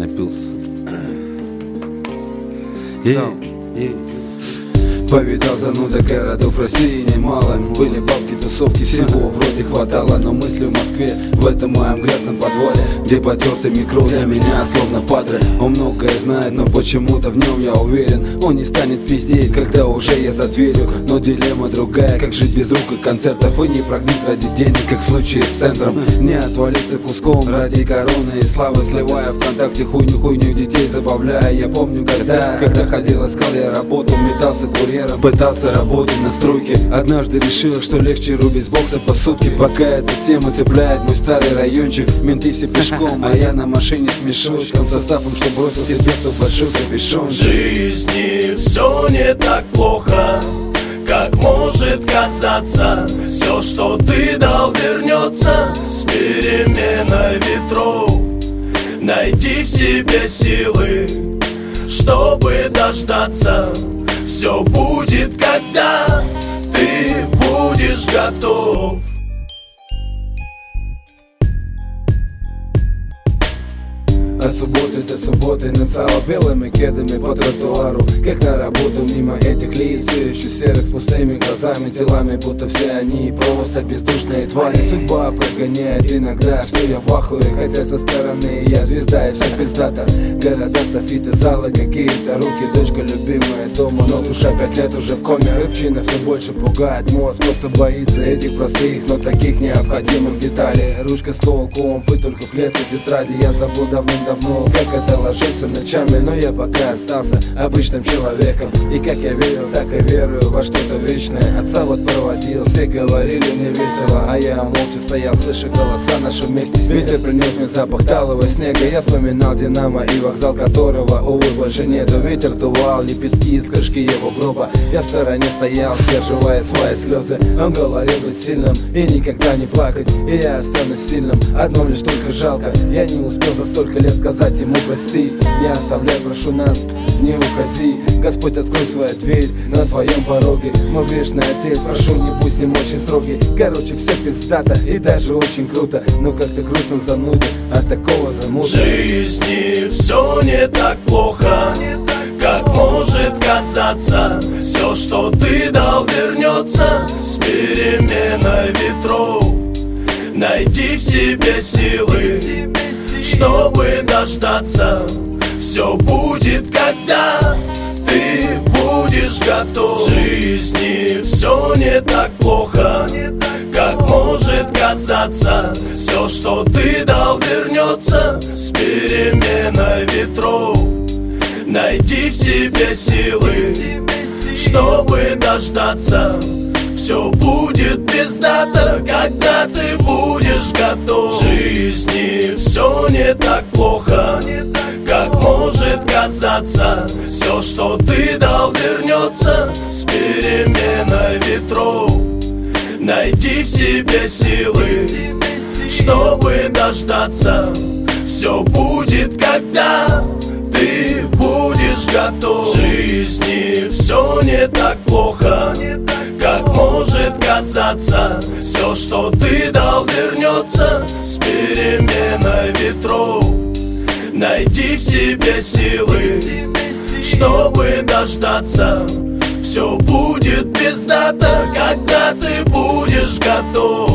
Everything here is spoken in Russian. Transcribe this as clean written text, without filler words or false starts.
напился. Повидал занудок городов России немало. Были бабки, тусовки, всего вроде хватало. Но мысли в Москве, в этом моем грязном подвале, где потертый микро для меня словно патре. Он многое знает, но почему-то в нем я уверен. Он не станет пиздеть, когда уже я за дверью. Но дилемма другая, как жить без рук и концертов, и не прогнить ради денег, как в случае с центром. Не отвалиться куском ради короны и славы, сливая ВКонтакте хуйню детей забавляя. Я помню, когда ходил, искал я работу, метался курьером, пытался работать на стройке. Однажды решил, что легче рубить с бокса по сутки. Пока эта тема цепляет мой старый райончик. Менты все пешком, а я на машине с мешочком, составом, что бросил сердцу большой капюшон. В жизни все не так плохо, как может казаться. Все, что ты дал, вернется с переменой ветров. Найди в себе силы, чтобы дождаться. Все будет, когда ты будешь готов. От субботы до субботы нацало белыми кедами по тротуару, как на работу мимо этих лиц, все еще серых с пустыми глазами, телами, будто все они просто бездушные твари. Судьба прогоняет иногда, что я в ахуе, хотя со стороны я звезда и все пиздата. Города, софиты, залы, какие-то руки, дочка любимая дома, но душа 5 лет уже в коме. Рыбчина все больше пугает, мозг просто боится этих простых, но таких необходимых деталей. Ручка, стол, комп и только клетка тетради. Я забыл давным-давно, как это ложится ночами, но я пока остался обычным человеком. И как я верил, так и верую во что-то вечное. Отца вот проводил, все говорили мне весело, а я молча стоял, слыша голоса наши вместе. Ветер принес мне запах талого снега. Я вспоминал Динамо и вокзал которого, увы, больше нету. Ветер сдувал лепестки из крышки его гроба. Я в стороне стоял, сдерживая свои слезы. Он говорил быть сильным и никогда не плакать, и я останусь сильным, одно лишь только жалко. Я не успел за столько лет сказать ему прости. Не оставляй, прошу нас, не уходи. Господь, открой свою дверь на твоем пороге. Мой грешный отец, прошу, не будь с ним очень строгий. Короче, все пиздато и даже очень круто, но как-то грустно занудит от такого замута. В жизни все не так плохо, как может казаться. Все, что ты дал, вернется с переменой ветров. Найди в себе силы, чтобы дождаться. Все будет, когда ты будешь готов. В жизни все не так плохо, как может казаться. Все, что ты дал, вернется с переменой ветров. Найди в себе силы, чтобы дождаться. Все будет пиздато, когда ты будешь готов. В жизни все не так плохо, как может казаться. Все, что ты дал, вернется с переменой ветров. Найди в себе силы, чтобы дождаться. Все будет, когда ты будешь готов. В жизни все не так плохо, как может казаться. Все, что ты дал, вернется с переменой ветров. Найди в себе силы, чтобы дождаться. Все будет пиздато, когда ты будешь готов.